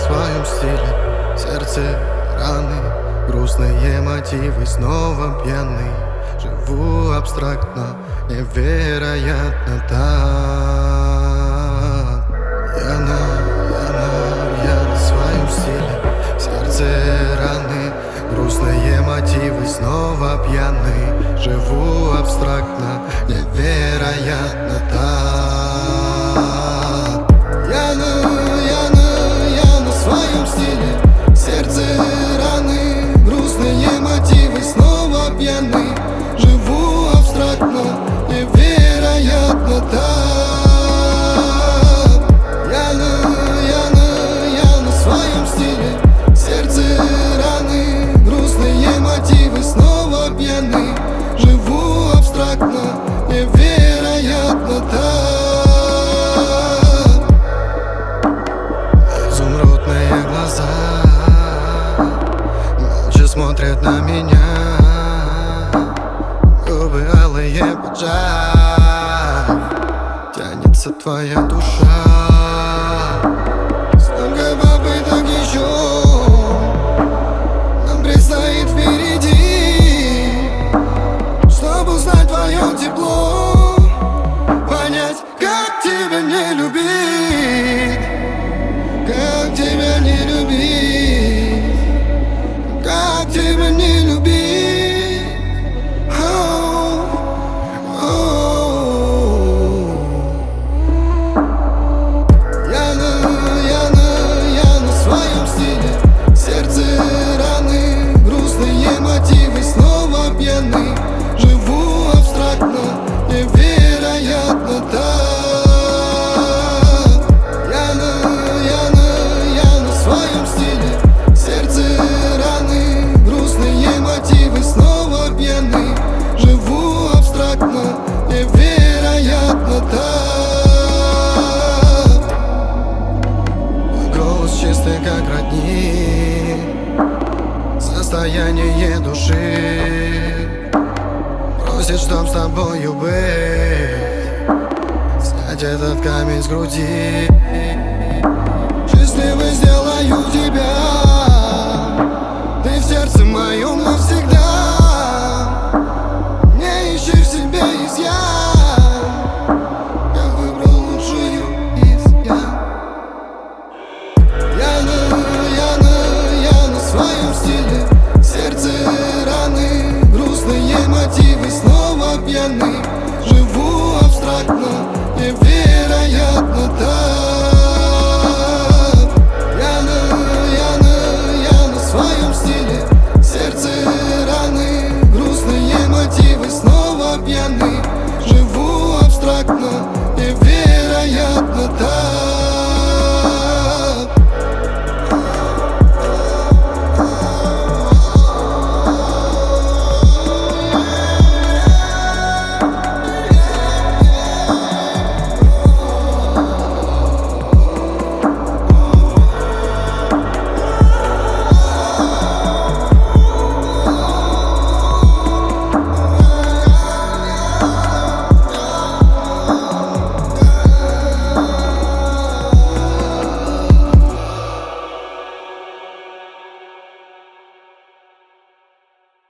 своем стиле. Сердце раны, грустные мотивы, снова пьяный. Живу абстрактно, невероятно так. Я на своем стиле. Сердце раны, грустные мотивы, снова пьяный. Живу абстрактно, невероятно так. Я на своем стиле. Сердце раны, грустные мотивы, снова пьяный. Живу абстрактно, невероятно так. Я на своем стиле. Сердце раны, грустные мотивы, снова пьяный. Живу абстрактно, невероятно так. Изумрудные глаза молча смотрят на меня. Губы алые, поджав, тянется твоя душа. Сколько попыток еще нам предстоит впереди, чтобы узнать твое тепло, понять, как тебя не любить, как тебя не любить, как тебя не любить. Живу абстрактно, невероятно так. Я на своем стиле. Сердце раны, грустные мотивы, снова пьяный. Живу абстрактно, невероятно так. Голос чистый, как родник, состояние души. Просит, чтоб с тобою быть, снять этот камень с груди. Счастливый сделаю тебя, ты в сердце моем навсегда. Не ищи в себе изъян, я выбрал лучшую из я. Я на своем стиле. Сердце раны, грустные мотивы, снова пьяный. Живу абстрактно, невероятно так. Я на своем стиле. Сердце раны, грустные мотивы, снова пьяный. Живу абстрактно,